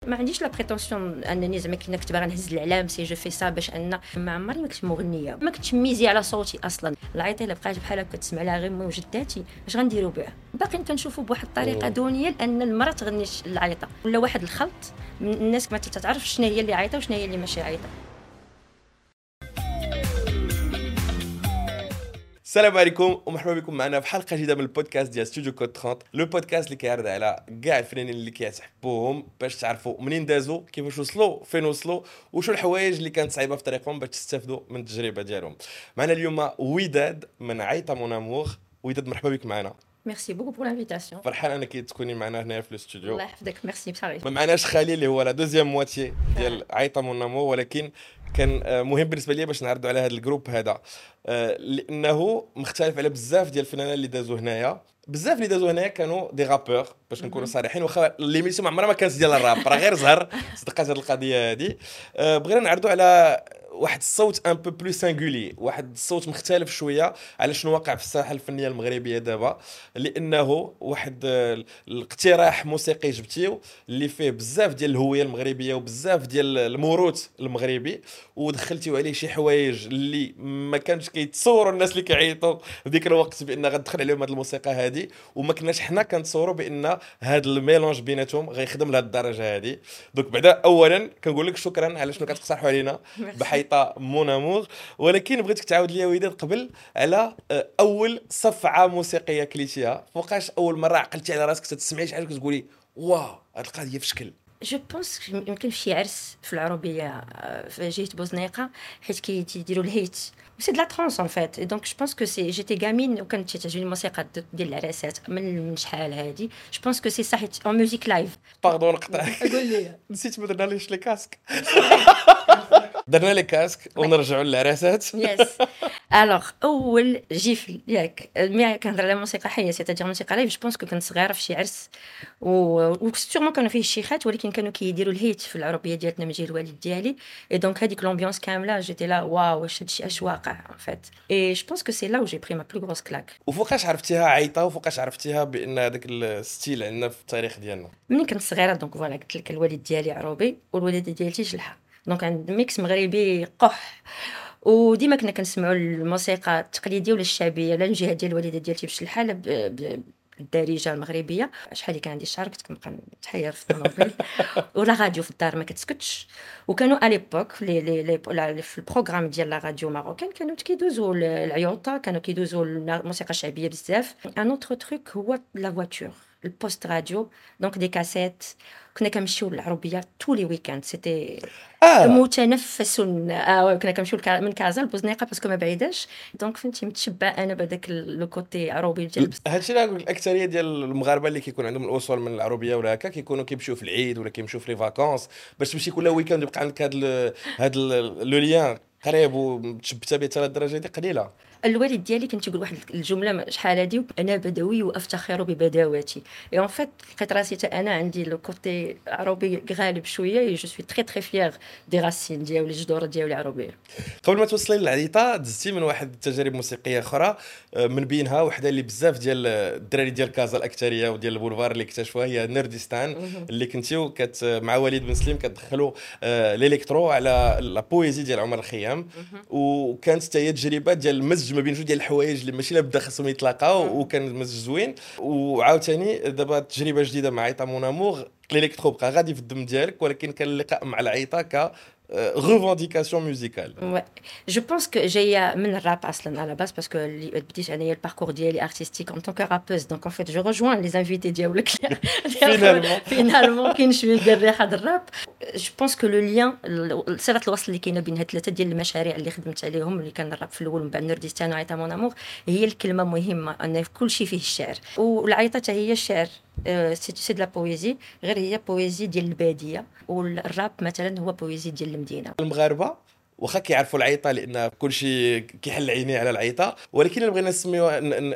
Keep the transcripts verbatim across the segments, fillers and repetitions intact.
ما عنديش لا بريتونسيون انني زعما كي نكتب غنهز الاعلام سي جو في سا باش ان ما عمري ما كنت مغنيه ما كنتش ميزي على صوتي اصلا. العيطه الا بقات بحال هكا تسمع لها غير مجداتي اش غنديروا بها؟ باقي كنشوفوا بواحد الطريقه دونيه لان المراه تغني العيطه ولا واحد الخلط من الناس ما تتعرف شنو هي اللي عيطه وشنو هي اللي ماشي عيطه. السلام عليكم ومرحبا بكم معنا في حلقه جديده من البودكاست ديال ستوديو كود ثلاثين، لو بودكاست اللي كيعرض على كاع الفنانين اللي كيتحبوهم باش تعرفوا منين دازوا، كيفاش وصلوا، فين وصلوا، وشو الحوايج اللي كانت صعيبه في طريقهم باش تستافدوا من التجربه ديالهم. معنا اليوم وداد من عيطه مون امور. وداد مرحبا بك معنا. ميرسي بوكو بور لانفيتاسيون. فرحان انك تكوني معنا هنا في الاستوديو. الله يحفظك. ميرسي بصراحه. ما معناش خالي اللي هو لا دوزيام مواتي ديال عيطه مون امور، ولكن كان مهم بالنسبه لي باش نعرضوا على هذا الجروب هذا لانه مختلف على بزاف ديال الفنانين اللي دازوا هنايا. بزاف اللي دازوا هنايا كانوا دي رابور باش نكونوا صريحين، واخا ليميسيون عمرها ما كانت ديال الراب، راه غير زهر صدقات هذه القضيه هذه. بغينا نعرضوا على واحد الصوت ان بو بلو سانغولي، واحد الصوت مختلف شويه على شنو واقع في الساحه الفنيه المغربيه دابا، لانه واحد الاقتراح موسيقي جبتيو اللي فيه بزاف ديال الهويه المغربيه وبزاف ديال الموروث المغربي، ودخلتيو عليه شي حوايج اللي ما كانش كيتصوروا الناس اللي كيعيطوا في ديك الوقت بان غتدخل عليهم هذه الموسيقى هذه، وما كناش حنا كنتصوروا بان هذا الميلونج بيناتهم غيخدم لهذه الدرجه هذه. دونك بعدا اولا كنقول لك شكرا على شنو كتقترحوا علينا بحيطه مون امور، ولكن بغيتك تعاود لي وداد قبل على اول صفعه موسيقيه كليتيها. فوقاش اول مره عقلتي على راسك تسمعي شي حاجه كتقولي واو هذه القضيه في شكل؟ جو بونس يمكن في شي عرس في العروبيه في جهه بوزنيقه حيت كيديروا الهيت سي دو لا ترانس ان فيت. دونك جو بونس كو سي جيتي غامين وكانت تعجبني الموسيقى ديال العراسات من شحال هادي. جو بونس كو سي صح اون ميوزيك لايف. باردون نقطعك، قول لي نسيت ما درناليش لي كاسك. درنا لي كاسك ونرجعوا للعراسات. يس الوغ اول جيفل ياك مي كنهضر على موسيقى حيه سي تاع موسيقى لايف. جو بونس كو كنت صغيره في شي عرس و سيغمون كانوا فيه الشيخات، ولكن كانوا كيديروا الهيت في العربيه ديالنا من جهه الوالد ديالي. اي دونك هذيك لومبيونس كامله جيتي لا واو واش هادشي اش واقع ان فيت. اي جو بونس كو سي لا و جي بري ما بلو غروس كلاك. وفوقاش عرفتيها عيطه، وفوقاش عرفتيها بان هذاك الستيل عندنا في التاريخ ديالنا؟ ملي كنت صغيره دونك فوالا قلت لك الوالد ديالي عروبي والوالده ديالتي جلحه، دونك عند ميكس مغربي قح. وديما كنا كنسمعوا الموسيقى التقليديه ولا الشعبيه لا الجهه ديال الوالده ديالتي بشي الحاله الدارجه المغربيه. شحال كان عندي الشعر كنت كنبقى نتحير في الطوموبيل ولا راديو في الدار ما كتسكتش. وكانوا اليبوك لي لي في البروغرام ديال لا راديو ماروكان كانوا كيدوزوا العيوطه، كانوا كيدوزوا الموسيقى الشعبيه بزاف. ان اوتر تروك هو لا فواتور البوست راديو، دونك دي كاسيت. كنا كنمشيو للعربيه تو لي ويكاند سيتي آه. متنفس. اه كنا كنمشيو من كازا لبوزنيقه باسكو ما بعيداش، دونك فهمتي متشبع انا بهذاك لو كوتي عروبي ديال هادشي اللي نقول. الاكثريه ديال المغاربه اللي كيكون عندهم الاصول من العربيه ولا هكا كيكونوا كيمشيو في العيد ولا كيمشيو في لي فاكونس باش تمشي كل ويكاند يبقى عندك هذا هذا لو ليان قريب ومتشبته به حتى الدرجه دي قليله. الوالد ديالي كان تيقول واحد الجمله شحال هادي: انا بدوي وافتخر ببداوتي. اي اون فيت لقيت راسي حتى انا عندي لو كوتي عربي غالب شويه. جو سوي تري تري فيير دي راسين ديالي الجذور ديالي العربيه. قبل ما توصلي للعيطه دزتي من واحد التجارب موسيقيه اخرى، من بينها وحده اللي بزاف ديال الدراري ديال كازا الاكثريه وديال البولفار اللي اكتشفوها هي نردستان، اللي كنتيو كت مع وليد بن سليم كتدخلوا الالكترو على لا بويزي ديال عمر الخيام. وكانت حتى هي تجربه ديال المزج ما بين جوج ديال الحوايج اللي ماشي لابد خاصهم يتلاقاو، وكان المزج زوين. وعاوتاني دابا تجربه جديده مع عيطه مون امور، الالكترو بقى غادي في الدم ديالك، ولكن كان اللقاء مع العيطه ك ريفانديكاسيون ميوزيكال. Ouais. Je pense que جايه من الراب اصلا على باس باسكو بديت انايا الباركور ديالي ارتستيك ان طونك رابوز. دونك ان فيت جو رجوان لي زانفيتي ديالك فينالمون فينالمون كاين شويه ديال الريحه د الراب. جو بونس كو لو ليان صله الوصل اللي كاينه بين هاد ثلاثه ديال المشاريع اللي خدمت عليهم، اللي كان الراب في الاول ومن بعد نردستان وعيطه مون امور، هي الكلمه مهمه ان كل شيء فيه الشعر. والعيطه حتى هي الشعر سي دو لا بويزي، غير هي بويزي ديال الباديه، والراب مثلا هو بويزي ديال المدينه. المغاربه واخا كيعرفوا العيطه لان كلشي كيحل عينيه على العيطه، ولكن بغينا نسميوها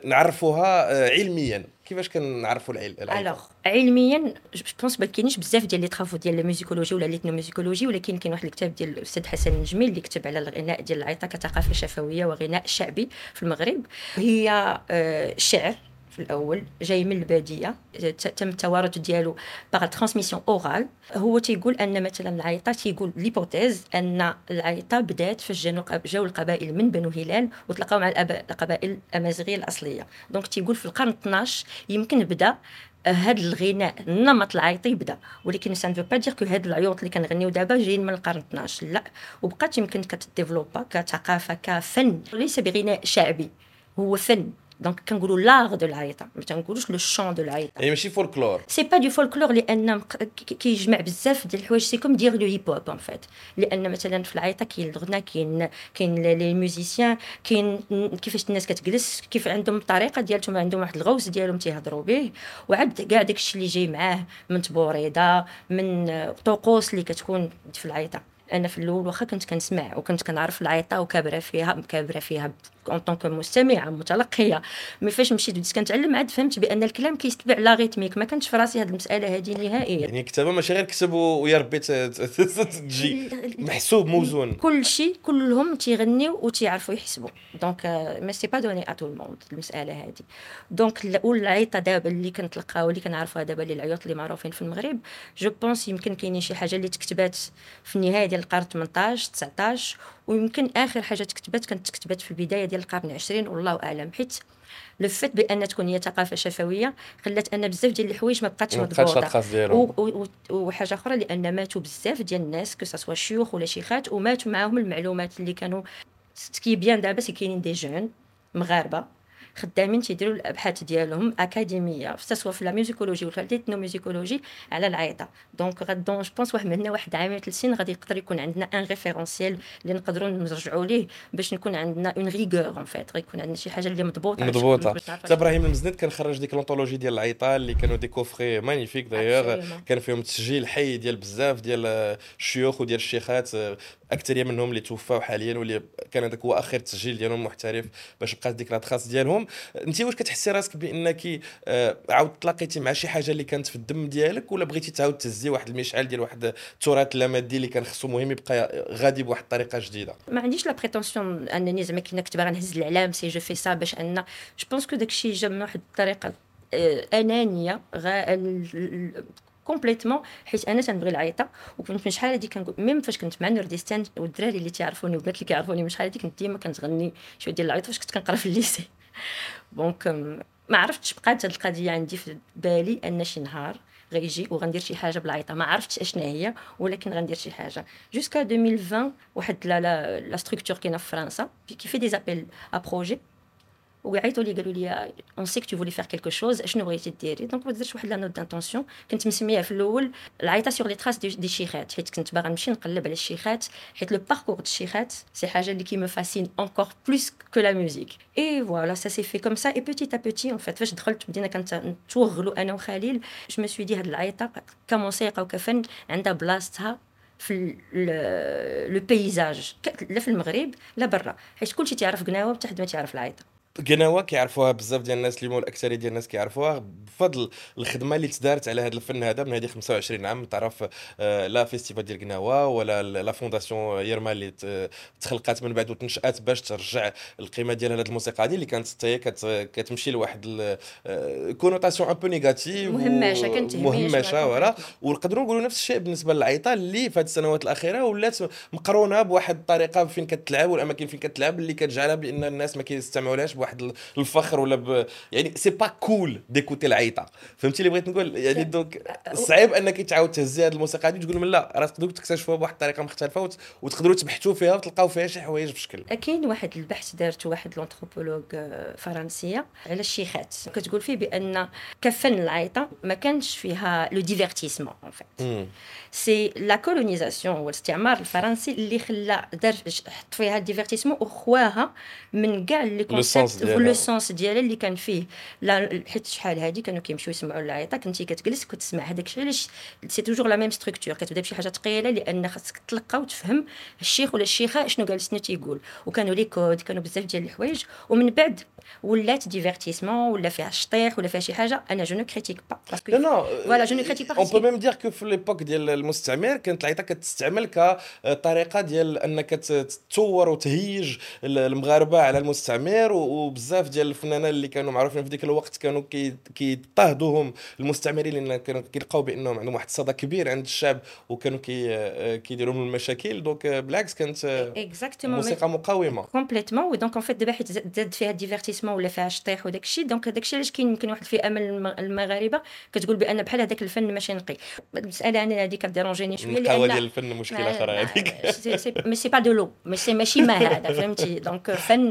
نعرفوها علميا. كيفاش كنعرفوا العيطه؟ الوغ علميا جو بونس ما كاينش بزاف ديال لي طرافو ديال الميوزيكولوجي ولا ليتنوميوزيكولوجي، ولكن كاين واحد الكتاب ديال الاستاذ حسن النجمي اللي كتب على الغناء ديال العيطه كثقافه شفويه وغناء شعبي في المغرب. هي شعر في الاول جاي من الباديه، تم التوارث ديالو باغ ترانسميسيون اورال. هو تيقول ان مثلا العيطه، تيقول ليبوتيز ان العيطه بدات فاش جاو القبائل من بنو هلال وتلاقاو مع القبائل الامازيغيه الاصليه. دونك تيقول في القرن اثناش يمكن بدا هاد الغناء النمط العيطي يبدا، ولكن سان فو با دير كو هاد العيوط اللي كنغنيو دابا جايين من القرن اثناش، لا. وبقات يمكن كتديفلوبا كثقافه كفن، ليس بغناء شعبي، هو فن. دونك كنقولوا لاغ دو العيطه، ما تنقولوش لو شون دو العيطه، يعني ماشي فولكلور. سي با دو فولكلور، لان كيجمع بزاف ديال الحوايج. سي كوم دير لو هيب هوب ان فيت، لان مثلا في العيطه كاين الغناء، كاين كاين لي ميوزيسيان، كاين كيفاش الناس كتجلس، كيف عندهم الطريقه ديالهم، عندهم واحد الغوص ديالهم تيهضروا به، وعاد كاع داكشي اللي جاي معاه من تبوريده، من طقوس اللي كتكون في العيطه. انا في الاول واخا كنت كنسمع وكنت كنعرف العيطه وكابره فيها كابره فيها اون طونك مستمعه متلقيه، مي فاش مشيت بديت كنتعلم عاد فهمت بان الكلام كيتبع لا ريتميك. ما كانش في راسي هذه المساله هذه نهائيا. يعني كتابه ماشي غير كتب ويا ربي تجي، محسوب موزون. كل شيء كلهم تيغنيو وتيعرفوا يحسبوا. دونك ما سي با دوني ا تو الموند المساله هذه. دونك العيطه دابا اللي كنتلقاو اللي كنعرفوها دابا اللي العيوط اللي معروفين في المغرب، جو بونس يمكن كاينين شي حاجه اللي تكتبات في النهايه ديال القرن ثمنطاش تسعطاش، ويمكن اخر حاجه تكتبات كانت تكتبات في البدايه ديال القرن العشرين، والله اعلم. حيت لو فيت بان تكون هي ثقافه شفويه خلات ان بزاف ديال الحوايج ما بقاتش مضبوطه. وحاجه اخرى لان ماتوا بزاف ديال الناس كو سوا شيوخ ولا شيخات، وماتوا معاهم المعلومات اللي كانوا سكي بيان. دابا سي كاينين دي جون مغاربه خدامين تيديروا الابحاث ديالهم اكاديميه سواء في لا ميوزيكولوجي ولا الاتنوميوزيكولوجي على العيطه. دونك غادون جو بونس واحد من هنا واحد عامين ثلاث سنين غادي يقدر يكون عندنا ان ريفيرونسيال اللي نقدروا نرجعوا ليه باش نكون عندنا اون ريغور ان فيت، غيكون عندنا شي حاجه اللي مضبوطه مضبوطه. حتى ابراهيم المزند كان خرج ديك لونطولوجي ديال العيطه اللي كانوا دي كوفري مانيفيك دايوغ، كان فيهم تسجيل حي ديال بزاف ديال الشيوخ وديال الشيخات، اكثريه منهم اللي توفاو حاليا واللي كان هذاك هو اخر تسجيل ديالهم محترف باش بقات ديك الخاص ديالهم. انت واش كتحسي راسك بانك عاود تلاقيتي مع شي حاجه اللي كانت في الدم ديالك، ولا بغيتي تعاود تهزي واحد المشعل ديال واحد التراث اللامادي اللي كان خصو مهم يبقى غادي بواحد الطريقه جديده؟ ما عنديش لا بريتونسيون انني زعما كي نكتب غنهز الاعلام سي جو في سا باش ان جو بونس كو داكشي جا من واحد الطريقه انانيه كومبليتمون، حيت انا تنبغي العيطه. وكنت من شحال هادي كنقول ميم فاش كنت مع نورديستان والدراري اللي تيعرفوني والبنات اللي كيعرفوني من شحال هادي كنت ديما كنتغني شويه ديال العيط فاش كنت كنقرا في الليسي. دونك ما عرفتش بقات هاد القضيه عندي في بالي ان شي نهار غيجي وغندير شي حاجه بالعيطه. ما عرفتش اشنا هي، ولكن غندير شي حاجه. جوسكا ألفين وعشرين واحد لا لا لا ستركتور كاينه في فرنسا كي في دي زابيل ا بروجي، وعيطوا لي قالوا لي اون سي كو تو فولي فير كيلكو شوز، اشنو بغيتي ديري. دونك درت واحد لا نوت دانتونسيون. كنت مسميها في الاول العيطه سور لي تراس دي, دي شيخات، حيت كنت باغا نمشي نقلب على الشيخات، حيت لو باركور د الشيخات سي حاجه اللي كي مو فاسين انكور بلوس كو لا ميوزيك. اي فوالا سا سي في كوم سا اي بوتيت ا بوتي ان فيت. فاش دخلت بدينا كنتوغلوا انا وخليل، جو مي سوي دي هاد العيطه كموسيقى وكفن عندها بلاصتها في لو بيزاج، لا في المغرب لا برا، حيت كلشي تعرف قناوه حتى حد ما تعرف العيطه. قناوه كيعرفوها بزاف ديال الناس، اليوم الاكثريه ديال الناس كيعرفوها بفضل الخدمه اللي تدارت على هذا الفن هذا من هذه خمسة وعشرين عام. تعرف آه لا فيستيفال ديال قناوه ولا لا فونداسيون يرما اللي تخلقات من بعد وتنشات باش ترجع القيمه ديال هذه الموسيقى هذه اللي كانت حتى هي كتمشي لواحد كونوتاسيون ان بو نيجاتيف مهمشه كانت مهمشه ولا. ونقدروا نقولوا نفس الشيء بالنسبه للعيطه اللي في هذه السنوات الاخيره ولات مقرونه بواحد الطريقه فين كتلعب والاماكن فين كتلعب اللي كتجعلها بان الناس ما كيستمعولهاش واحد الفخر ولا ب... يعني سي با كول ديكوتي العيطه. فهمتي اللي بغيت نقول؟ يعني دونك صعيب انك تعاود تهزي هذه الموسيقى هذه وتقول لا راه تقدروا تكتشفوها بواحد الطريقه مختلفه وت... وتقدروا تبحثوا فيها وتلقاو فيها شي حوايج بشكل. كاين واحد البحث دارته واحد لونتروبولوج فرنسيه على الشيخات، كتقول فيه بان كفن العيطه ما كانش فيها لو ديفيرتيسمون ان فيت، سي لا كولونيزاسيون والاستعمار الفرنسي اللي خلى دار حط فيها الديفيرتيسمون وخواها من كاع لي كونسيبت لو سونس ديالها اللي كان فيه. لا حيت شحال هادي كانوا كيمشيو يسمعوا العيطه، كنتي كتجلس كتسمع هذاك الشيء. علاش سي توجور لا ميم ستركتور، كتبدا بشي حاجه ثقيله لان خاصك تلقى وتفهم الشيخ ولا الشيخه شنو قال شنو تيقول. وكانوا لي كود، كانوا بزاف ديال الحوايج، ومن بعد ولات ديفيرتيسمون ولا فيها شطيح ولا فيها شي حاجه. انا جو نو كريتيك با باسكو فوالا جو نو كريتيك با. اون بو ميم دير كو في ليبوك ديال المستعمر كانت العيطه كتستعمل كطريقه ديال انك تصور وتهيج المغاربه على المستعمر وبزاف ديال الفنانين اللي كانوا معروفين في ذيك الوقت كانوا كي كيضطهدوهم المستعمرين، لان كانوا كيلقاو بانهم عندهم واحد الصدى كبير عند الشعب وكانوا كي كيديروا لهم المشاكل. دونك بالعكس كانت اكزاكتومون موسيقى مقاومه كومبليتمون. ودونك اون فيت دابا حيت زاد فيها ديفيرتيسمون ولا فيها الشطيح وداك الشيء، دونك هذاك الشيء علاش كاين يمكن واحد الفئه من الم- المغاربه كتقول بان بحال هذاك الفن ماشي نقي. المساله انا هذه كديرونجيني شويه النقاوه ديال لان الفن مشكله اخرى هذيك. سي سي مي سي با دو لو ماشي ماشي ما هذا فهمتي. دونك فن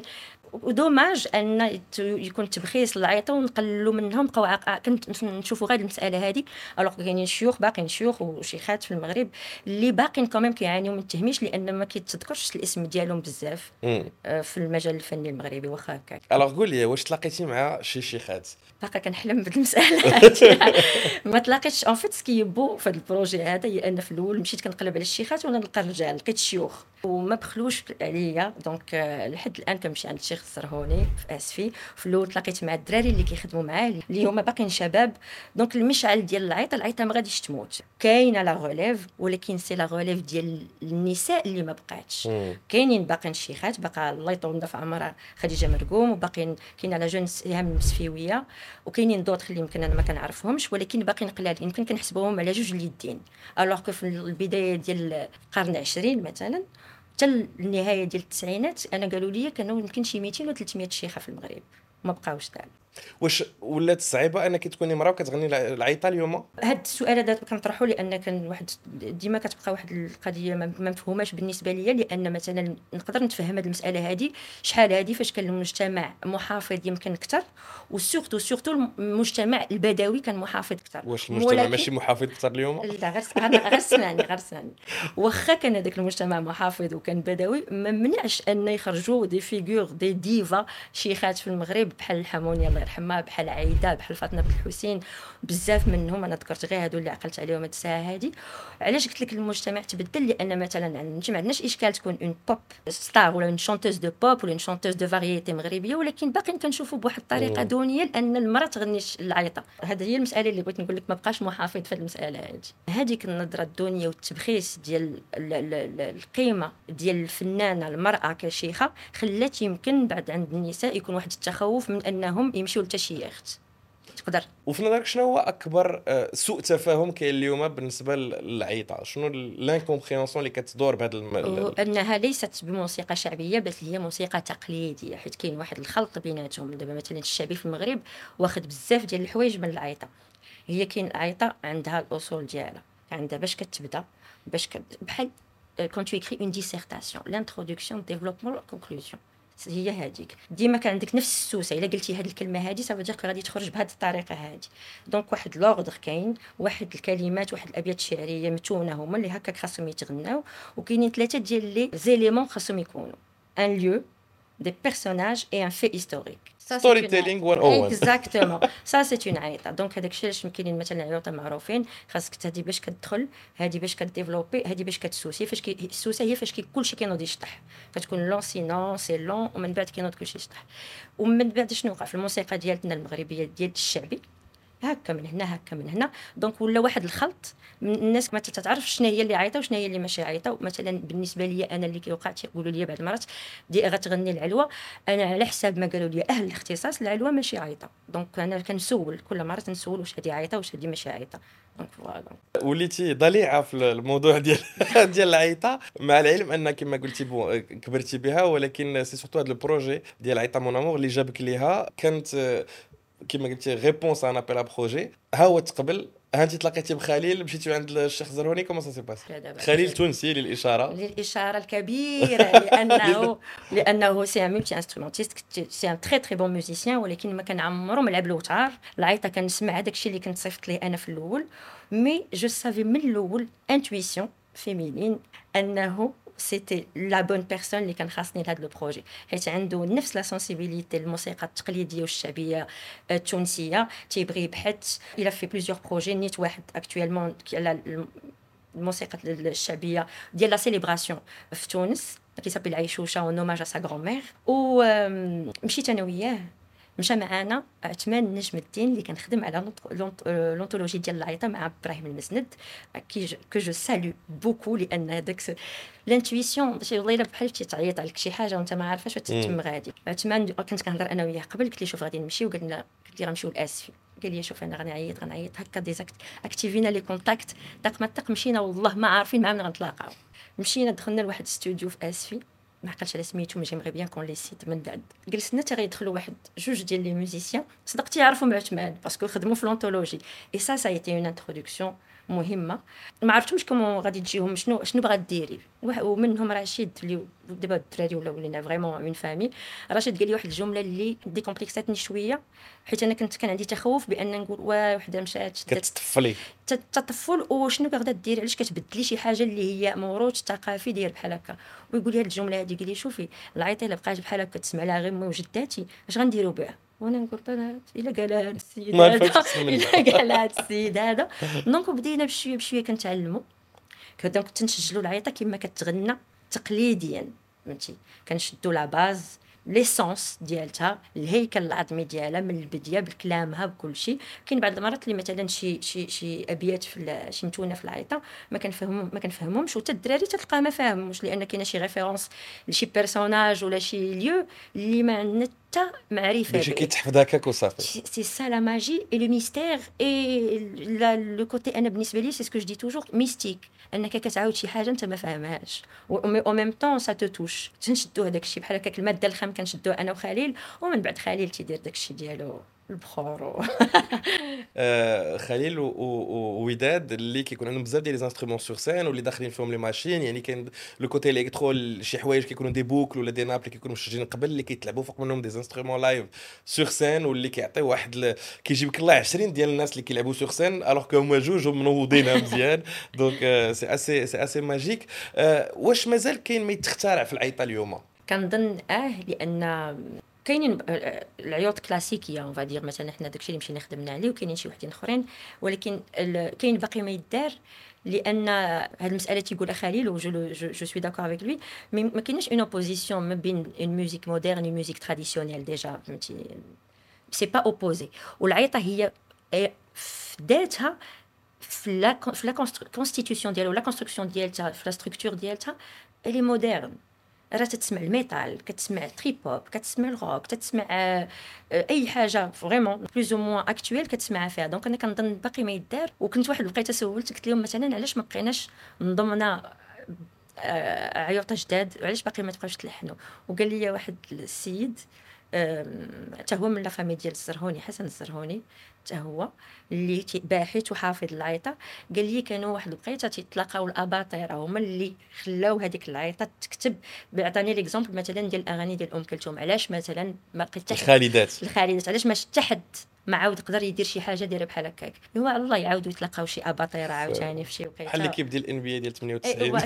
ودوماج ان يت- يكون تبخيس العيطه ونقللوا منهم بقاو عاق- كنت نشوفوا غير المساله هذه. الوغ كاينين شيوخ باقيين شيوخ وشيخات في المغرب اللي باقيين كوميم كيعانيوا من التهميش لان ما كيتذكرش الاسم ديالهم بزاف مم. آه، في المجال الفني المغربي واخا هكاك. الوغ قول لي واش تلاقيتي مع شي شيخات؟ باقا كنحلم بهاد المساله هادي. ما تلاقيتش اون فيت سكي بو في هذا البروجي هذا هي ان في الاول مشيت كنقلب على الشيخات وانا نلقى الرجال، لقيت شيوخ وما بخلوش عليا. دونك آه، لحد الان كنمشي عند الشيخ الزرهوني في اسفي. في الاول تلاقيت مع الدراري اللي كيخدموا معاه اللي هما باقيين شباب. دونك المشعل ديال العيطه العيطه ما غاديش تموت، كاينه لا غوليف ولكن سي لا غوليف ديال النساء اللي ما بقاتش. مم. كاينين باقيين شيخات، باقا الله يطول لنا في عمرها خديجه مرقوم، وباقيين كاين على جون سهام المسفيويه، وكاينين دوطخ اللي يمكن انا ما كنعرفهمش ولكن باقيين قلال يمكن كنحسبوهم على جوج اليدين. الوغ كو في البدايه ديال القرن العشرين مثلا حتى النهايه ديال التسعينات انا قالوا لي كانوا يمكن شي مئتين و ثلاثمئة شيخه في المغرب، ما بقاوش دابا. واش ولات صعيبه انك تكوني مراه وكتغني العيطه اليوم؟ هاد السؤال هذا كنطرحه لان كان واحد ديما كتبقى واحد القضيه ما ما مفهوماش بالنسبه ليا. لان مثلا نقدر نتفهم هاد المساله هذه شحال هذه فاش كان المجتمع محافظ يمكن اكثر، وسورتو سورتو المجتمع البدوي كان محافظ اكثر. واش المجتمع ولكن- ماشي محافظ اكثر اليوم؟ لا غير غير غير سمعني غير سمعني. واخا كان هذاك المجتمع محافظ وكان بدوي ما منعش ان يخرجوا دي فيغور دي ديفا شيخات في المغرب بحال الحمونيه الله يرحمها، بحال عايده، بحال فاطمه بن الحسين. بزاف منهم انا ذكرت غير هادو اللي عقلت عليهم هاد الساعه هذه. علاش قلت لك المجتمع تبدل؟ لان مثلا عندنا ما عندناش اشكال تكون اون بوب ستار ولا اون شونتوز دو بوب ولا اون شونتوز دو فاريتي مغربيه، ولكن باقي كنشوفوا بواحد الطريقه مم. دونيه لان المراه تغني العيطه. هذه هي المساله اللي بغيت نقول لك، ما بقاش محافظ في هذه المساله هذه. هذيك النظره الدونيه والتبخيس ديال ال- ال- ال- القيمه ديال الفنانه المراه كشيخه خلات يمكن بعد عند النساء يكون واحد التخوف من انهم يمشيو للتشييخت. تقدر وفي نظرك شنو هو اكبر آه، سوء تفاهم كاين اليوم بالنسبه للعيطه؟ شنو لانكومبريونسيون اللي كتدور بهذا الم... ال- انها ليست بموسيقى شعبيه بل هي موسيقى تقليديه، حيت كاين واحد الخلط بيناتهم. دابا مثلا الشعبي في المغرب واخد بزاف ديال الحوايج من العيطه. هي كاين العيطه عندها الاصول ديالها، عندها باش كتبدا باش كت... بحال كون تو écris une dissertation l'introduction développement la conclusion. هي هذيك ديما كان عندك نفس السوسه. الا قلتي هذه الكلمه هذه صافي دير غادي تخرج بهذه الطريقه هذه. دونك واحد لوغدر كاين، واحد الكلمات، واحد الابيات الشعريه متونه هما اللي هكاك خاصهم يتغناو، وكاينين ثلاثه ديال لي زيليمون خاصهم يكونوا ان lieu des personnages et un fait historique. Ça, c'est Storytelling une- one oh one. Exactement. Ça c'est une عيطه. دونك هذاك الشيء علاش كاينين مثلا عيوطه معروفين خاصك هذه باش كتدخل، هذه باش كديفلوبي، هذه باش كتسوسي. فاش كي السوسه هي فاش كي كلشي كينوض يشطح، كتكون لون سينون سي لون ومن بعد كينوض كلشي يشطح. ومن بعد شنو وقع في الموسيقى ديالنا المغربيه ديال الشعبي هكا من هنا هكا من هنا. دونك ولا واحد الخلط من الناس ما تتعرف شنو هي اللي عيطه وشنو هي اللي ماشي عيطه. مثلا بالنسبه لي انا اللي كيوقع تيقولوا لي بعض المرات دي غتغني العلوه، انا على حساب ما قالوا لي اهل الاختصاص العلوه ماشي عيطه. دونك انا كنسول كل مره نسول واش هذه عيطه واش هذه ماشي عيطه. دونك فوالا وليتي ضليعه في الموضوع ديال ديال العيطه، مع العلم ان كما قلتي بو كبرتي بها، ولكن سي سورتو هذا البروجي ديال عيطه مون امور اللي جابك ليها كانت آه، كما قلتي ريبونس ان ابيل ا بروجي. ها هو تقبل، ها انت تلاقيتي بخليل، مشيتي عند الشيخ زرهوني، كومون سا سي باس؟ لا دابا. خليل تونسي للاشاره. للإشارة الكبيرة لأنه لأنه سي ان ملتي انسترومونتيست، سي ان تري تري بون ميوزيسيان، ولكن ما كان عمره ما لعب الوتار. العيطة كنسمع هذاك الشيء اللي كنت صيفط ليه أنا في الأول، مي جو سافي من الأول انتويسيون فيمينين أنه سيتي لا بون بيرسون اللي كان خاصني لهذا لو بروجي، حيت عنده نفس لا سونسيبيليتي الموسيقى التقليديه والشعبيه التونسيه. تيبغي يبحث الى في بليزيور بروجي، نيت واحد اكطويلمون على الموسيقى الشعبيه ديال لا سيليبراسيون في تونس كيسابيل عيشوشه ونوماج ا سا غران مير. ومشيت انا وياه مشى معانا عثمان نجم الدين اللي كنخدم على لونتولوجي ديال العيطه مع ابراهيم المسند كي كو جو سالو بوكو لان هذاك لانتويسيون شي والله بحال شي تعيط عليك شي حاجه وانت ما عارفاش واش تتم غادي. عثمان كنت كنهضر انا وياه قبل قلت لي شوف غادي نمشي وقلنا قلت لي غنمشيو لاسفي قال لي شوف انا غنعيط غنعيط هكا ديزاكت اكتيفينا لي كونتاكت طق ما طق مشينا والله ما عارفين مع من غنتلاقاو. مشينا دخلنا لواحد الاستوديو في اسفي ما عقلتش على سميتو مي جيمغي بيان كون لي سيت من بعد جلسنا حتى غيدخلوا واحد جوج ديال لي ميوزيسيان صدقتي يعرفوا مع عثمان باسكو خدموا في لونتولوجي اي سا سا ايتي اون انتروداكسيون مهمه ما عرفتهمش كومون غادي تجيهم شنو شنو بغات ديري ومنهم رشيد اللي دابا الدراري ولا ولينا فريمون اون فامي. رشيد قال لي واحد الجمله اللي ديكومبلكساتني شويه حيت انا كنت كان عندي تخوف بان نقول واه وحده مشات كتطفلي تطفل وشنو بغدا دير علاش كتبدلي شي حاجه اللي هي موروث ثقافي ديال بحال هكا ويقول لي هاد الجمله هذه قال لي شوفي العيطه الا بقات بحال هكا تسمع لها غير مي وجداتي اش غنديروا بها وانا نقول طلعت الا قالها السيد هذا الا قالها السيد هذا دونك بدينا بشويه بشويه كنتعلموا دونك تنسجلوا العيطه كما كتغنى تقليديا فهمتي كنشدوا لا باز ليسونس ديالتها الهيكل العظمي ديالها من البدايه بكلامها بكل شيء. كاين بعض المرات اللي مثلا شي شي شي ابيات في شي متونه في العيطه ما كنفهمهم ما كنفهمهمش وتا الدراري تلقاه ما فاهموش لان كاينه شي ريفيرونس لشي بيرسوناج ولا شي ليو اللي ما عندنا حتى معرفه شي كيتحفظ هكاك وصافي. سي سا لا ماجي اي لو ميستير اي لو كوتي انا بالنسبه لي سي سكو جو دي توجور ميستيك انك كتعاود شي حاجه انت ما فاهمهاش او ميم طون سا تو توش تنشدوا هذاك الشيء بحال هكاك الماده الخام كنشدوه انا وخليل ومن بعد خليل تيدير داك الشيء ديالو البخور آه خليل ووداد اللي كيكون عندهم بزاف ديال لي انسترومون سور سين واللي داخلين فيهم لي ماشين يعني كاين لو كوتي الكترو شي حوايج كيكونوا دي بوكل ولا دي نابل كيكونوا مسجلين قبل اللي كيتلعبوا فوق منهم دي انسترومون لايف سور سين واللي كيعطيو واحد ل... كيجيب لك الله عشرين ديال الناس اللي كيلعبوا سور سين الوغ كو هما جوج منوضين مزيان دونك سي اسي سي اسي ماجيك. آه واش مازال كاين ما يتخترع في العيطه اليوم؟ كنظن اه لان كاينين العيوط كلاسيكيه اون فادير مثلا حنا داكشي اللي مشينا خدمنا عليه وكاينين شي وحدين اخرين ولكن كاين باقي ما يدار لان هاد المساله تيقولها خليل و جو جو سوي داكور افيك لوي مي ما كاينش اون اوبوزيسيون ما بين اون ميوزيك مودرن و ميوزيك تراديسيونيل ديجا فهمتي سي با اوبوزي والعيطه هي في ذاتها في لا في لا كونستيتيوسيون ديالها ولا كونستركسيون ديالها في لا ستركتور ديالها الي مودرن راه تسمع الميتال كتسمع تريب هوب كتسمع الروك كتسمع اي حاجه فريمون بلوز او موان اكطويل كتسمعها فيها دونك انا كنظن باقي ما يدار. وكنت واحد بقيت سولت قلت لهم مثلا علاش ما بقيناش نضمنا عيوطه جداد وعلاش باقي ما تبقاوش تلحنوا وقال لي واحد السيد حتى هو من لا فامي ديال الزرهوني حسن الزرهوني حتى هو اللي باحث وحافظ العيطه قال لي كانوا واحد البقيته تيتلاقاو الاباطره هما اللي خلاو هذيك العيطه تكتب. بعطاني ليكزامبل مثلا ديال الاغاني ديال ام كلثوم علاش مثلا ما لقيت الخالدات الخالدات علاش ما شتا حد ما عاود قدر يدير شي حاجه دايره بحال هكاك هو على الله يعاودوا يتلاقاو شي اباطره عاوتاني في شي وقيته بحال اللي كيبدي الان بي ديال ثمانية وتسعين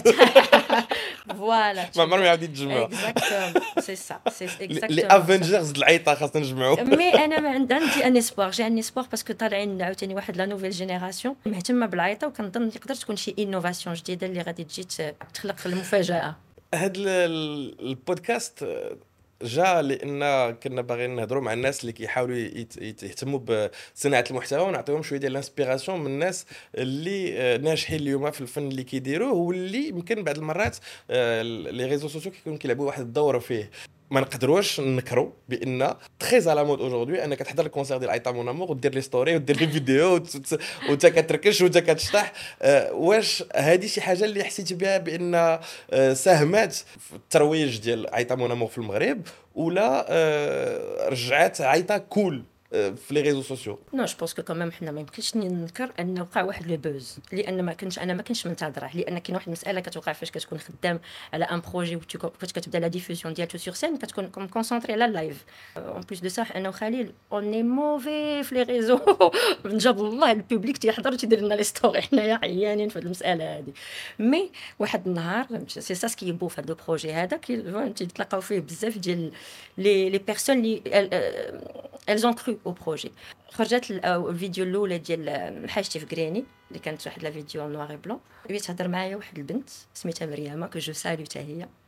فوالا ما عمرهم يعاودوا يتجمعوا اكزاكتومون سي سا سي اكزاكتومون لي افنجرز العيطه خاصنا نجمعوا. مي انا ما عندي عندي ان اسبوار جي ان اسبوار باسكو طالعين عاوتاني واحد لا نوفيل جينيراسيون مهتمه بالعيطه وكنظن تقدر تكون شي انوفاسيون جديده اللي غادي تجي تخلق المفاجاه. هاد البودكاست جا لان كنا باغيين نهضروا مع الناس اللي كيحاولوا يهتموا بصناعه المحتوى ونعطيهم شويه ديال الانسبيراسيون من الناس اللي ناجحين اليوم في الفن اللي كيديروه واللي يمكن بعض المرات لي ريزو سوسيو كيكونوا كيلعبوا واحد الدور فيه. ما نقدروش نكروا بان تري على مود اوجوردي انك تحضر الكونسير ديال عيطه مون امور ودير لي ستوري ودير لي فيديو وانت كتركش وانت كتشطح. واش هذه شي حاجه اللي حسيتي بها بان ساهمات في الترويج ديال عيطه مون امور في المغرب ولا رجعت عيطه كول في لي ريزو سوسيو؟ نو جو بونس كو كوميم حنا ما يمكنش ننكر ان وقع واحد لو بوز لان ما كنتش انا ما كنتش منتظره لان كاين واحد المساله كتوقع فاش كتكون خدام على ان بروجي فاش كتبدا لا ديفوزيون ديالو سور سين كتكون كونسونطري على اللايف اون بليس دو صح انا وخليل اون اي موفي في لي ريزو نجاب الله البوبليك تيحضر تيدير لنا لي ستوري حنايا عيانين في هذه المساله هذه. مي واحد النهار سي سا سكي بو في هذا البروجي هذا كيتلاقاو فيه بزاف ديال لي لي بيرسون لي elles ont cru au projet. خرجت الفيديو الاولى ديال حاجتي في غريني اللي كانت واحد لا فيديو نوار اي بلون بغيت تهضر معايا واحد البنت سميتها مريم كو جو سالو حتى هي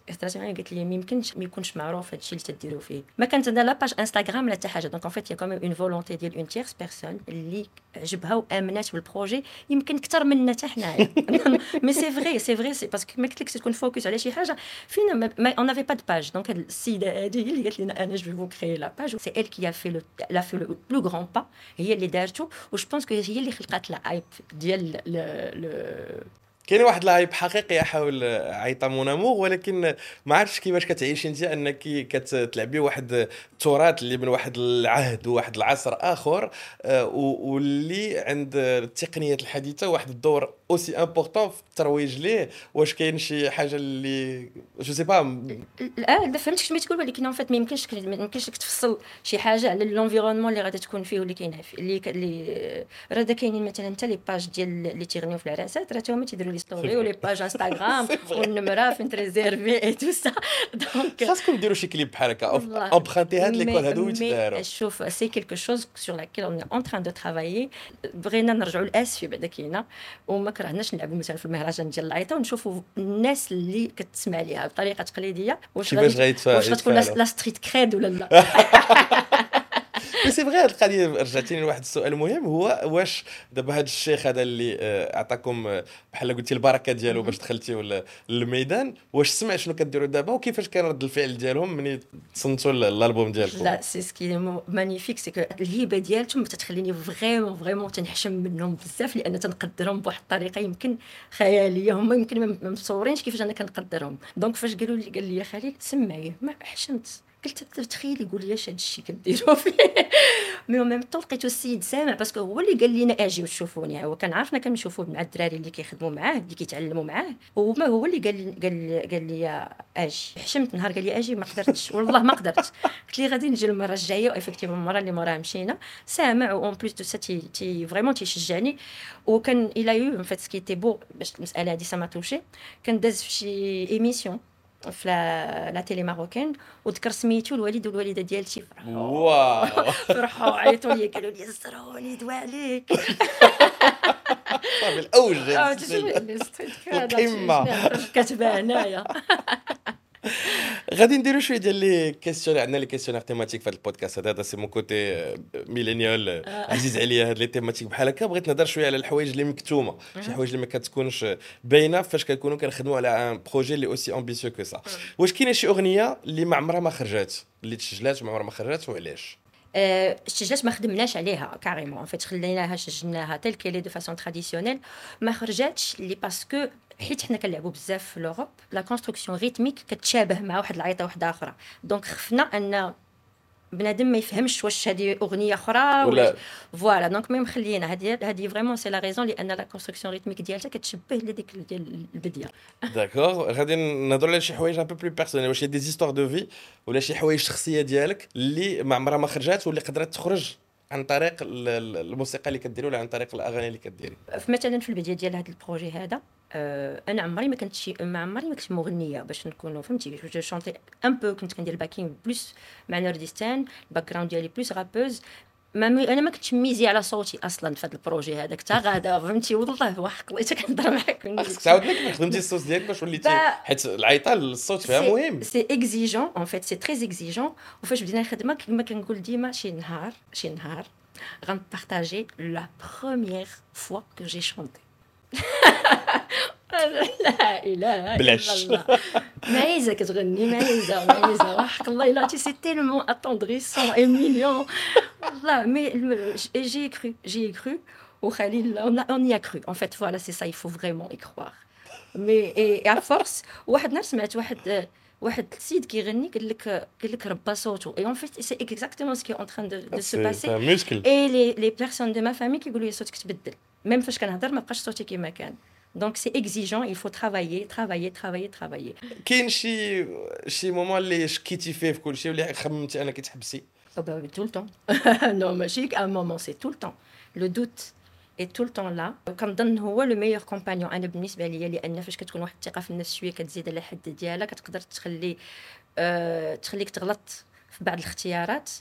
استراتيجيه قالت لي ما يمكنش ما يكونش معروف هذا الشيء اللي تديروا فيه. ما كانت عندها لا باج انستغرام لا حتى حاجه. دونك ان فيت يا كوميم اون فولونتي ديال اون تيرس بيرسون اللي عجبها وامنات بالبروجي يمكن اكثر منا حتى حنايا. مي سي فري سي فري سي باسكو ما قلت لك تكون فوكس على شي حاجه فينا ما اون نافي با دو باج. دونك هاد السيده هذه هي اللي قالت لنا انا جو فو كريي لا باج. سي ال كي ا في لو لا في لو بلو غران با. هي اللي دارته و جو بونس كو هي اللي خلقات لا ايب ديال لو. كاين واحد الهايب حقيقي حول عيطه مونامور، ولكن ما عرفتش كيفاش كتعيشي انت انك كتلعبي واحد التراث اللي من واحد العهد وواحد العصر اخر، واللي عند التقنيات الحديثه واحد الدور اوسي امبورطون في الترويج ليه. واش كاين شي حاجه اللي جو سي با؟ اه لا فهمتك شنو تقول، ولكن ان فيت ما يمكنش ما يمكنش لك تفصل شي حاجه على لونفيرونمون اللي غادي تكون فيه واللي كاين فيه اللي اللي راه كاينين مثلا حتى لي باج ديال اللي تيغنيو في العراسات راه هما تيديروا لي ستوري ولي باج انستغرام والنمره فين تريزيرفي اي تو سا. دونك خاصكم ديروا شي كليب بحال هكا امبرانتي هاد ليكول هادو يتداروا. شوف سي كيلكو شوز سور لاكيل اون اون تران دو ترافايي. بغينا نرجعوا للاسفي بعدا كاينه وما كرهناش نلعبوا مثلا في المهرجان ديال العيطه ونشوفوا الناس اللي كتسمع ليها بطريقه تقليديه واش واش غتكون لا ستريت كريد ولا لا. مي سي فغي هاد القضيه رجعتيني لواحد السؤال مهم، هو واش دابا هاد الشيخ هذا اللي اعطاكم بحال قلتي البركه ديالو باش دخلتيو للميدان، واش سمع شنو كديروا دابا وكيفاش كان رد الفعل ديالهم ملي تصنتوا الالبوم ديالكم؟ لا سي سكي مانيفيك سي كو الهبه ديالتهم تتخليني فريمون فريمون تنحشم منهم بزاف لان تنقدرهم بواحد الطريقه يمكن خياليه. هما يمكن ما مصورينش كيفاش انا كنقدرهم. دونك فاش قالوا لي قال لي يا خالد سمعي ما حشمت قلت تخيلي يقول لي اش هذا الشيء كديروا فيه. مي ميم طون لقيتو السيد سامع باسكو هو اللي قال لنا اجيو تشوفوني. هو كان عارفنا كنشوفوا مع الدراري اللي كيخدموا معاه اللي كيتعلموا معاه وما هو اللي قال قال قال لي اجي. حشمت نهار قال لي اجي ما قدرتش والله ما قدرت. قلت لي غادي نجي المره الجايه وافكتيفون المره اللي موراها مشينا سامع اون بليس دو سا تي تي فريمون تيشجعني. وكان الى يو ان فيت سكي تي بو باش المساله هذه سما توشي. كان داز في شي ايميسيون في لا, لا تيلي ماروكان وذكر سميتو الوالد والوالده ديالتي فرحوا واو فرحوا عيطوا لي قالوا لي زروني دوا عليك. طيب الاوج القمه كاتبه هنايا. غادي نديروا شويه ديال لي كيسيون. عندنا لي كيسيونير تيماتيك في هذا البودكاست هذا. هذا سي مون كوتي ميلينيال عزيز عليا هاد لي تيماتيك بحال هكا. بغيت نهضر شويه على الحوايج اللي مكتومه، شي حوايج اللي ما كتكونش باينه فاش كنكونوا كنخدموا على ان بروجي اللي اوسي امبيسيو كو سا. واش كاينه شي اغنيه اللي ما عمرها ما خرجات اللي تسجلات ما عمرها ما خرجات وعلاش؟ الشجات ما خدمناش عليها كاريمون فيت خليناها سجلناها تل كيلي دو فاسون تراديسيونيل. ما خرجاتش لي باسكو حيت حنا كنلعبوا بزاف في لوروب لا كونستركسيون ريتميك كتشابه مع واحد العيطه واحده اخرى. دونك خفنا ان بنادم ما يفهمش واش هذه اغنيه اخرى ولا فوالا. دونك ميم خلينا هذه هذه فريمون سي لا ريزون لان لا كونستركسيون ريتميك ديالها كتشبه لديك ديال البديه. داكور غادي نهضروا على شي حوايج ان بو بلو بيرسونيل. واش هي دي زيستوار دو في ولا شي حوايج شخصيه ديالك اللي ما عمرها ما خرجات واللي قدرت تخرج عن طريق الموسيقى اللي كديروا ولا عن طريق الاغاني اللي كديري؟ مثلا في البدايه ديال هذا البروجي هذا أه انا عمري ما كنت شي ما عمري ما كنت مغنيه باش نكونوا فهمتي. جو شونتي ان بو كنت كندير الباكين بلوس مع نورديستان الباك جراوند ديالي بلوس رابوز. ما مي... انا ما كنتش ميزي على صوتي اصلا في هذا البروجي هذاك حتى غادا فهمتي. والله واحد قليت كنهضر معاك خاصك تعاود لك خدمتي الصوت ديالك باش وليتي حيت العيطه الصوت فيها مهم. سي اكزيجون ان فيت سي تري اكزيجون. وفاش بدينا الخدمه كما كنقول ديما شي نهار شي نهار غنبارطاجي لا بروميير فوا كو جي شونتي. لا اله الا الله معيزه كتغني معيزه معيزه وحق الله الا تي سي تيلمون اتوندريسون اي ميليون والله. مي جي كرو جي كرو وخليل اون يا كرو ان فيت فوالا سي سا يفو فريمون اي كروار. مي اي ا فورس واحد النهار سمعت واحد واحد السيد كيغني قال لك قال لك ربا صوته اي اون فيت سي اكزاكتومون سكي اون تران دو سو باسي. اي لي لي بيرسون دو ما فامي كيقولوا لي صوتك تبدل ميم فاش كنهضر ما بقاش صوتي كيما كان. دونك سي اكزيجون il faut travailler travailler travailler travailler. كاين شي شي مومون اللي شكيتي فيه في كلشي ولا خممتي انك تحبسي؟ tout le temps. non ماشي un moment c'est tout le temps. le doute est tout le temps là. كنظن هو لو ميور كومبانيون انا بالنسبه ليا لان فاش كتكون واحد الثقه في النفس شويه كتزيد على حد ديالها كتقدر تخلي أه تخليك تغلط في بعض الاختيارات.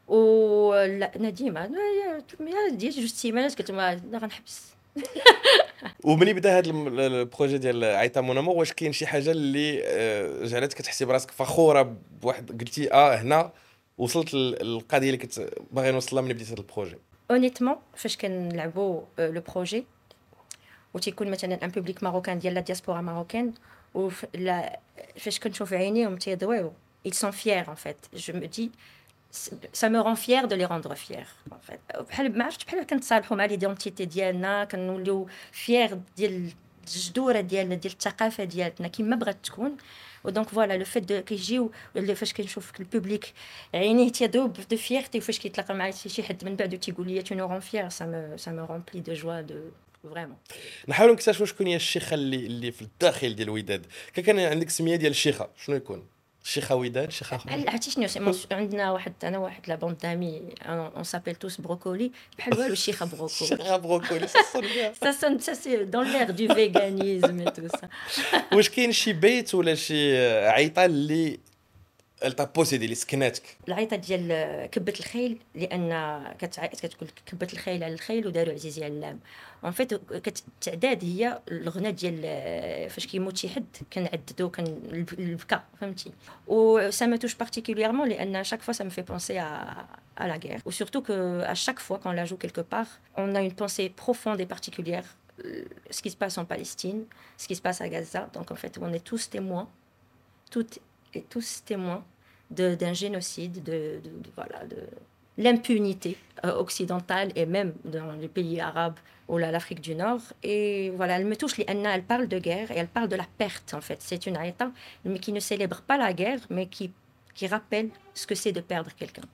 و لا نديمه يا ديال جوج سيمانات قلت ما غنحبس. وملي بدا هذا الم- البروجي ديال عيطه مونامو، واش كاين شي حاجه اللي آه، جعلتك كتحسي براسك فخوره بواحد، قلتي اه هنا وصلت لل- للقضيه اللي كنت باغي نوصل لها ملي بديت هذا البروجي؟ honnêtement فاش كنلعبوا لو بروجي وتيكون مثلا ان بوبليك ماروكان ديال لا دياسبورا ماروكان وف لا فاش كنشوف عينيهم تيضويو ils sont fiers en fait je me dis ça me rend fière de les rendre fiers en fait بحال ما عرفتش بحال كنتصالحوا مع ليدونتيتي ديالنا كنوليو فيير ديال الجذوره ديالنا ديال الثقافه ديالنا كما بغات تكون ودونك فوالا لو فيت دو كيجيو اللي فاش كنشوف البوبليك عينيه تيضوب دو فيرتي وفاش كيتلاقى مع شي حد من بعد تيقول لي tu nous rends fiers ça me ça me remplit de joie de vraiment. نحاولوا نكتشفوا شكون هي الشيخه اللي اللي في الداخل ديال وداد. كان كان عندك سميه ديال الشيخه، شنو يكون؟ شيخه وداد، شيخه بحال اخرى؟ عرفتي شنو سي- مونس- عندنا واحد انا واحد لا بوند دامي اون سابيل توس بروكولي بحال والو الشيخه بروكولي الشيخه بروكولي صصر بها. ça sonne ça c'est dans l'air du véganisme et tout ça. واش كاين شي بيت ولا شي عيطه اللي التا بوسيدي اللي سكناتك؟ العيطه ديال كبه الخيل لان كتعيط كتقول كبه الخيل على الخيل وداروا عزيزي على اللام اون فيت التعداد هي الغنى ديال فاش كيموت شي حد كنعددو كان البكا فهمتي و ça me touche particulièrement لان chaque fois ça me fait penser à à la guerre ou surtout que à chaque fois qu'on la joue quelque part on a une pensée profonde et particulière euh, ce qui se passe en Palestine ce qui se passe à Gaza donc en fait on est tous témoins toutes et tous témoins de, d'un génocide, de, de, de, voilà, de l'impunité euh, occidentale et même dans les pays arabes ou là, l'Afrique du Nord. Et voilà, elle me touche, Lianna, elle parle de guerre et elle parle de la perte en fait. C'est une aïta, mais qui ne célèbre pas la guerre, mais qui, qui rappelle ce que c'est de perdre quelqu'un.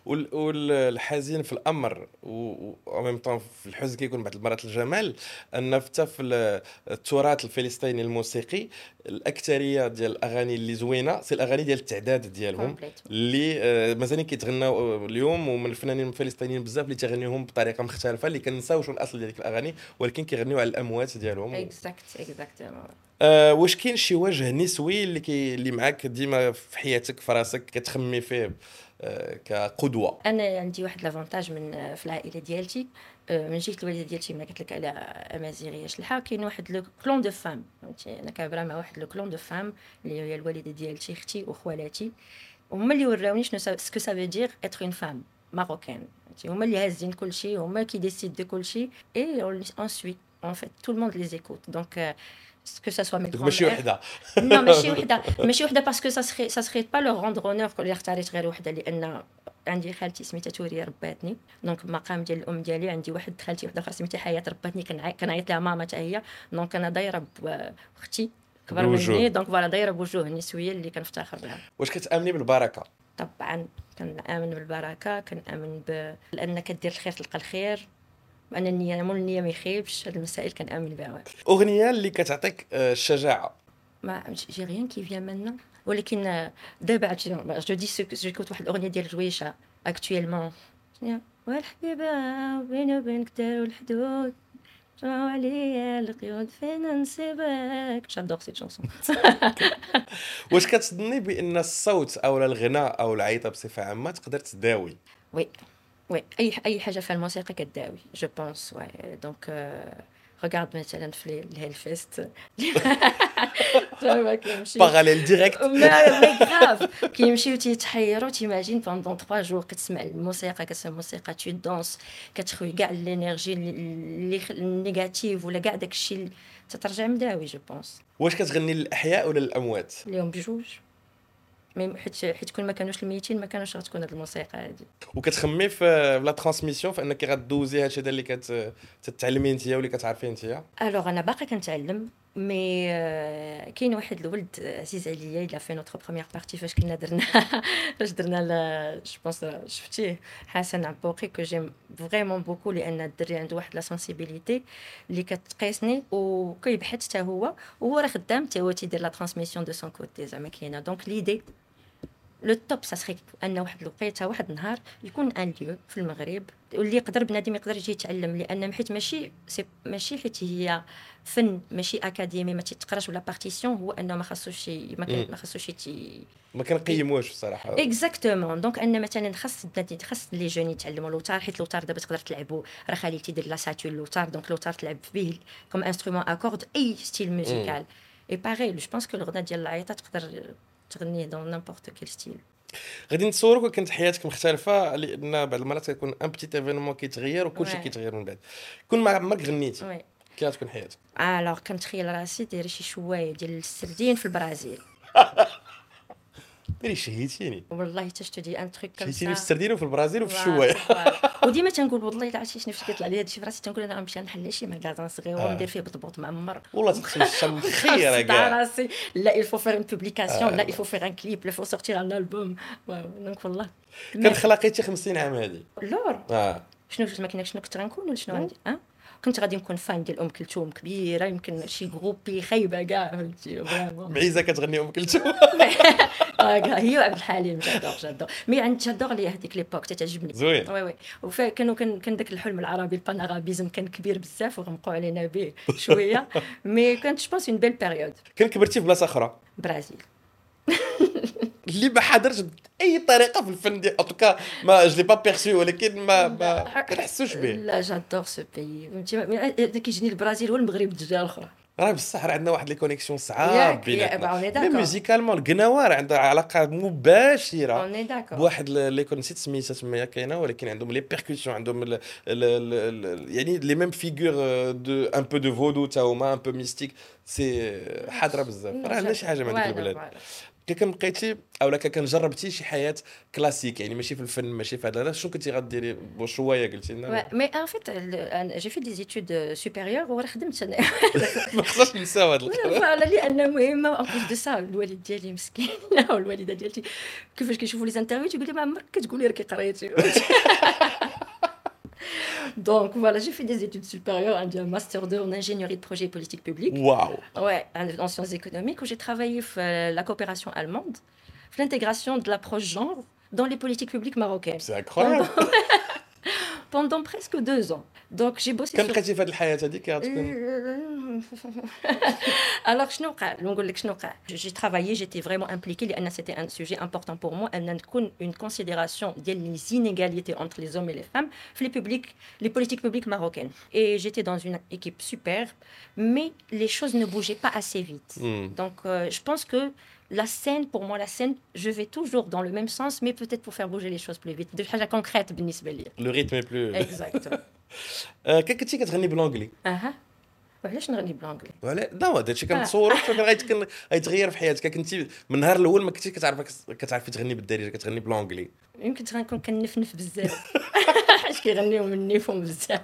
والحزين في الامر و ميم طون في الحزن كيكون بعض المرات الجمال، ان حتى في ال- التراث الفلسطيني الموسيقي الاكثريه ديال الاغاني اللي زوينه سي الاغاني ديال التعداد ديالهم Complètement. اللي آه، مازالين كيتغناو اليوم، ومن الفنانين الفلسطينيين بزاف اللي تيغنيوهم بطريقه مختلفه اللي كنساو شنو الاصل ديال ديك الاغاني، ولكن كيغنيو على الاموات ديالهم. Exact, exactement. أه واش كاين شي وجه نسوي اللي كي اللي معاك ديما في حياتك في راسك كتخمي فيه أه كقدوه؟ انا عندي واحد لافونتاج من في العائله ديالتي من جهه الوالده ديالتي ملي قلت لك على امازيغيه شلحه كاين واحد لو كلون دو فام فهمتي انا كابره مع واحد لو كلون دو فام اللي هي الوالده ديالتي اختي وخوالاتي هما اللي وراوني شنو سكو سا فو دير اتر اون فام ماروكان هما اللي هازين كلشي هما كي ديسيد دو كلشي اي اون سوي en fait tout le monde les écoute donc euh, que ça soit mes دوك ماشي grands-mères وحده. non ماشي وحده ماشي وحده باسكو ça serait ça serait pas leur rendre honneur اللي اختاريت غير وحده لان عندي خالتي سميتها توريا رباتني دونك المقام ديال الام ديالي عندي واحد خالتي وحده اخرى سميتها حياه رباتني كنعيط كنعيط لها ماما حتى هي دونك انا دايره باختي كبر بوجوه. مني دونك فوالا دايره بوجوه النسويه اللي كنفتخر بها واش كتامني بالبركه؟ طبعا كنامن بالبركه كنامن ب لان كدير الخير تلقى الخير وان النيه مول النيه ما يخيبش هاد المسائل كنامن بها اغنيه اللي كتعطيك آه، الشجاعه؟ ما جي ريان كي فيا منا ولكن آه، دابا عرفتي جو دي سو جيكوت واحد الاغنيه ديال جويشه اكطويلمون والحبيبه بيني وبينك داروا الحدود جراو عليا القيود فين نسيبك جادور سيت شونسون واش كتظني بان الصوت او الغناء او العيطه بصفه عامه تقدر تداوي؟ وي وي اي اي حاجه في الموسيقى كداوي جو بونس وي دونك ريغارد مثلا في الهيلفيست تما كيمشي باراليل ديريكت. ما مي غراف كيمشيو تيتحيروا تيماجين بوندون ثلاثة جور كتسمع الموسيقى كتسمع الموسيقى تو دونس كتخوي كاع الانرجي اللي النيجاتيف ولا كاع داكشي اللي تترجع مداوي جو بونس واش كتغني للاحياء ولا للاموات؟ اليوم بجوج مي حيت حيت كون ما كانوش الميتين ما كانوش غتكون هاد الموسيقى هادي وكتخمي في لا ترانسميسيون في انك غدوزي هادشي اللي كتتعلمي انت واللي كتعرفي انت؟ الوغ انا باقا كنتعلم مي آه، كاين واحد الولد عزيز عليا الا في نوتر بروميير بارتي فاش كنا درنا فاش درنا جو بونس شفتيه حسن عبوقي كو جيم فريمون بوكو لان الدري عنده واحد لا سونسيبيليتي اللي كتقيسني وكيبحث حتى هو وهو راه خدام حتى هو تيدير لا ترانسميسيون دو سون كوتي زعما كاينه دونك ليدي لو توب سا سخي ان واحد الوقيته واحد النهار يكون ان ليو في المغرب واللي يقدر بنادم يقدر يجي يتعلم، لان حيت ماشي سي ماشي حيت هي فن ماشي اكاديمي ما تيتقراش ولا بارتيسيون، هو انه ما خاصوش ما كان ما خاصوش تي ما كنقيموش بصراحه. اكزاكتومون. دونك ان مثلا خاص خاص لي جون يتعلموا لوتار، حيت لوتار دابا تقدر تلعبوا، راه خالتي دير لا ساتول لوتار، دونك لوتار تلعب به كوم انسترومون اكورد اي ستيل ميوزيكال. اي باغي جو بونس كو الغناء ديال العيطه تقدر تغنيه دون نيمبورت كيل ستيل. غادي نتصوروا كنت حياتك مختلفه، لان بعض المرات كيكون ان بتيت ايفينمون كيتغير وكلشي كيتغير من بعد. كون ما عمرك غنيتي كي غتكون حياتك؟ الوغ كنتخيل راسي دايره شي شوايه ديال السردين في البرازيل. ديري شهيتيني والله حتى شتو دي ان تروك كوم سا شهيتيني في السردين وفي البرازيل وفي الشوايه. وديما تنقول والله الا عرفتي شنو كيطلع لي هادشي في راسي، تنقول انا غنمشي نحل شي مكازان صغير وندير فيه بطبوط معمر والله تخشي الشم خيره كاع راسي. لا il faut faire une publication، لا il faut faire un clip، il faut sortir un album. دونك والله كان خلاقيتي خمسين عام هادي لور. اه شنو ما كاين شنو كنت غنكون ولا شنو عندي؟ اه كنت غادي نكون فان ديال ام كلثوم كبيره، يمكن شي جروبي خايبه كاع فهمتي فريمون معيزه كتغني ام كلثوم. اه هي عبد الحليم جادور جادور مي عند جادور لي هذيك ليبوك تعجبني زوين. وي وي وفا كانوا كان كان داك الحلم العربي البانارابيزم كان كبير بزاف وغمقوا علينا به شويه مي كانت جو بونس اون بيل بيريود. كان كبرتي في بلاصه اخرى برازيل اللي ما حضرش باي طريقه في الفن ديال اتوكا ما جو لي با بيرسي، ولكن ما ما كنحسوش به. لا جادور سو بيي فهمتي كيجيني البرازيل والمغرب الجهه الاخرى. راه بصح راه عندنا واحد لي كونيكسيون صعاب بيناتنا مي ميوزيكالمون القناوه راه عندها علاقه مباشره اوني داكور بواحد لي كونسيت سميتها تما كاينه، ولكن عندهم لي بيركوسيون عندهم ال ال يعني لي ميم فيغور دو ان بو دو فودو تا هما ان بو ميستيك سي حاضره بزاف. راه عندنا شي حاجه مع ديك البلاد. كي كان بقيتي اولا كان جربتي شي حياه كلاسيك يعني ماشي في الفن ماشي في هذا، شنو كنتي غديري شويه قلتي لنا؟ مي ان فيت جي في دي زيتود سوبيريور وراه خدمت انا ما خصناش نساو هذا الكلام فوالا لان مهمه اون بليس دو سا. الوالد ديالي مسكين والوالده ديالتي كيفاش كيشوفوا لي زانترفيو تيقول لي ما عمرك كتقولي راكي قريتي. Donc voilà, j'ai fait des études supérieures, un master deux en ingénierie de projet et politique publique. Waouh. Ouais, en sciences économiques, où j'ai travaillé sur la coopération allemande, sur l'intégration de l'approche genre dans les politiques publiques marocaines. C'est incroyable. Pendant presque deux ans. Donc j'ai bossé كم بقيتي في هذه الحياه هذيك غتكون؟ Alors شنو وقع نقول لك شنو وقع. J'ai travaillé, j'étais vraiment impliquée لأن c'était un sujet important pour moi أن نكون une considération ديال les inégalités entre les hommes et les femmes في les publics les politiques publiques marocaines. Et j'étais dans une équipe super, mais les choses ne bougeaient pas assez vite. Mm. Donc euh, je pense que la scène, pour moi, la scène, je vais toujours dans le même sens, mais peut-être pour faire bouger les choses plus vite. De choses concrètes, بالنسبة لي. Le rythme est plus... Exactement. كي كنتي كتغني بالانجلي؟ اها وعلاش نغني بالانجلي؟ ولا لا هذا الشيء كنتصورو كان غيتكن غيتغير في حياتك. كنتي من النهار الاول ما كنتي كتعرف كتعرفي تغني بالدارجه كتغني بالانجلي؟ يمكن غنكون كنفنف بزاف حيت كيغنيو من نيفهم بزاف.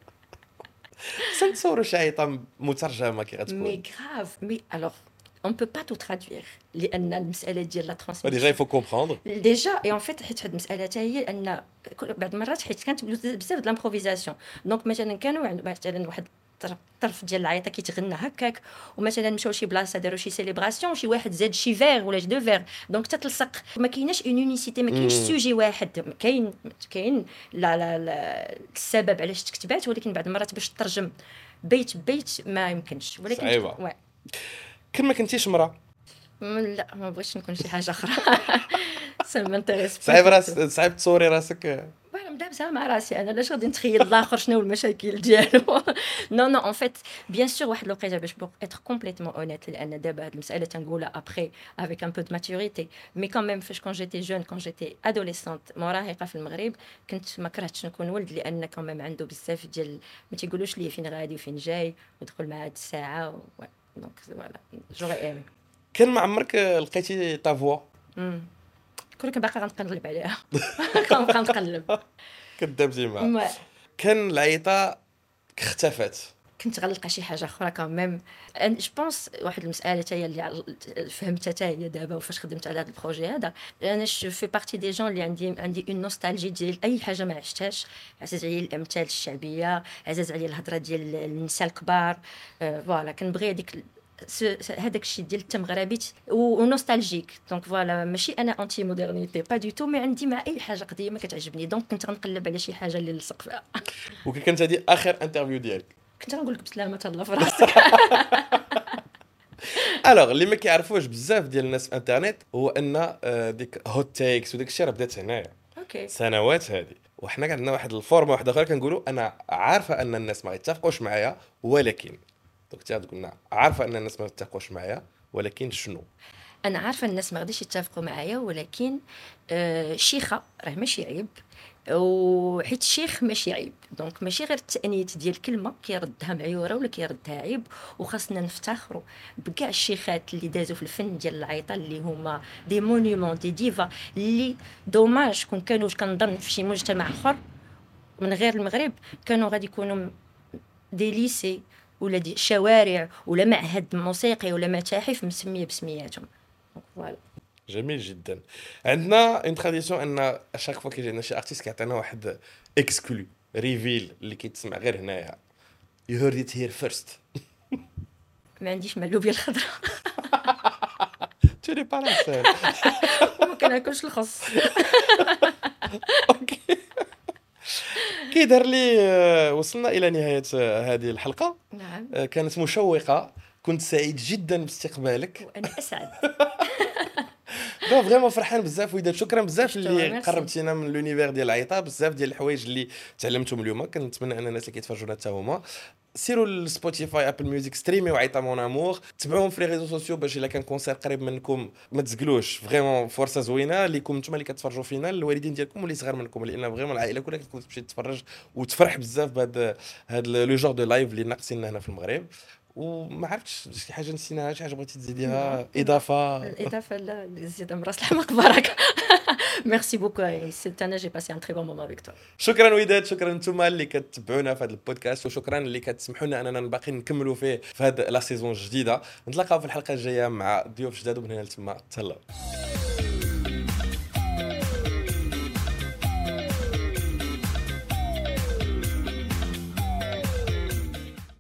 سنتصورو شي عيطه مترجمه كي غتكون. مي غراف مي الوغ on peut pas tout traduire لان المساله ديال لا ترانسميسيون ديجا il faut comprendre ديجا اي اون فيت حيت هاد المساله حتى هي ان بعض المرات حيت كانت بزاف د لامبروفيزاسيون. دونك مثلا كانوا مثلا واحد الطرف ديال العيطه كيتغنى هكاك، ومثلا مشاو شي بلاصه داروا شي سيليبراسيون شي واحد زاد شي فير ولا دو فير، دونك تتلصق ما كايناش اون يونيسيتي ما كاينش سوجي واحد. كاين كاين لا لا, لا السبب علاش تكتبات، ولكن بعض المرات باش تترجم بيت بيت ما يمكنش. ولكن صعيبه كان ما كنتيش مرا؟ لا ما بغيتش نكون شي حاجه اخرى. سا مانتيريس صعيب راس صعيب تصوري راسك وانا مدابزه مع راسي انا علاش غادي نتخيل الاخر شنو المشاكل ديالو. نو نو اون فيت بيان سور واحد الوقيته باش بوغ اتر كومبليتمون اونيت، لان دابا هاد المساله تنقولها ابري افيك ان بو دو ماتوريتي، مي كون ميم فاش كون جيتي جون كون جيتي ادوليسونت مراهقه في المغرب كنت ما كرهتش نكون ولد، لان كون ميم عنده بزاف ديال ما تيقولوش لي فين غادي وفين جاي ودخل مع هاد الساعه و... دونك فوالا جوغي ايمي. كان ما عمرك لقيتي تا فوا؟ امم كون باقا غنقلب عليها كنبقى نقلب كدابتي معها. كان العيطه اختفت، كنت غنلقى شي حاجه اخرى كان ميم. جو بونس واحد المساله حتى هي اللي فهمتها حتى هي دابا وفاش خدمت على هذا البروجي هذا. انا جو في بارتي دي جون اللي عندي عندي اون نوستالجي ديال اي حاجه ما عشتهاش. عزاز عليا الامثال الشعبيه، عزاز عليا الهضره ديال النساء الكبار، فوالا كنبغي هذيك هذاك الشيء ديال التمغربي ونوستالجيك. دونك فوالا ماشي انا انتي مودرنيتي با دو تو، مي عندي مع اي حاجه قضيه كتعجبني، دونك كنت غنقلب على شي حاجه اللي نلصق فيها. وكي كانت هذه اخر انترفيو ديالك؟ كنت غنقول لك بسلامه الله في راسك. الوغ اللي ما كيعرفوش بزاف ديال الناس في الانترنت هو ان آه، ديك هوت تيكس وديك الشيء راه بدات هنايا اوكي. سنوات هذه، وحنا عندنا واحد الفورمه واحده اخرى كنقولوا انا عارفه ان الناس ما يتفقوش معايا ولكن، دونك تي قلنا عارفه ان الناس ما يتفقوش معايا ولكن شنو؟ انا عارفه الناس ما غاديش يتفقوا معايا، ولكن آه شيخه راه ماشي عيب، وحيت الشيخ ماشي عيب. دونك ماشي غير التانيت ديال الكلمه كيردها معيوره ولا كيردها عيب، وخاصنا نفتخروا بكاع الشيخات اللي دازوا في الفن ديال العيطه اللي هما دي مونيمون دي ديفا، اللي دوماج كون كانوا كنظن في شي مجتمع اخر من غير المغرب كانوا غادي يكونوا دي ليسي ولا دي شوارع ولا معهد موسيقي ولا متاحف مسميه بسمياتهم. فوالا. جميل جدا. عندنا اون تراديسيون ان اشاك فوا كيجينا شي ارتيست كيعطينا واحد اكسكلو ريفيل اللي كيتسمع غير هنايا. You heard it here first. ما عنديش مع اللوبيا الخضراء. Tu n'es pas la seule. وما كناكلش الخص. اوكي. كي دار لي آه، وصلنا الى نهايه آه، هذه الحلقه. نعم. آه، كانت مشوقه، كنت سعيد جدا باستقبالك. وانا اسعد. دو فريمون فرحان بزاف وداد، شكرا بزاف اللي ميرسي. قربتينا من لونيفير ديال العيطه، بزاف ديال الحوايج اللي تعلمتهم اليوم. كنتمنى ان الناس اللي كيتفرجونا حتى هما سيروا لسبوتيفاي ابل ميوزيك ستريميو عيطه مون امور، تبعوهم في لي ريزو سوسيو باش الا كان كونسير قريب منكم ما تزقلوش. فريمون فرصه زوينه ليكم نتوما اللي كتفرجوا فينا، الوالدين ديالكم واللي صغار منكم، لان فريمون العائله كلها كتكون تمشي تتفرج وتفرح بزاف بهذا هذا لو جور دو لايف اللي ناقصين هنا في المغرب. وما عرفتش شي حاجه نسيناها، شي حاجه بغيتي تزيديها اضافه؟ الاضافه لا زياده من راس الحمق بركه. ميرسي بوكو، سيت انا جي باسي ان تري بون مومون افيك تو. شكرا وداد، شكرا نتوما اللي كتبعونا في هذا البودكاست، وشكرا اللي كتسمحوا لنا اننا باقي نكملوا فيه في هذه لا سيزون الجديده. نتلاقاو في الحلقه الجايه مع ضيوف جداد، ومن هنا لتما تهلاو.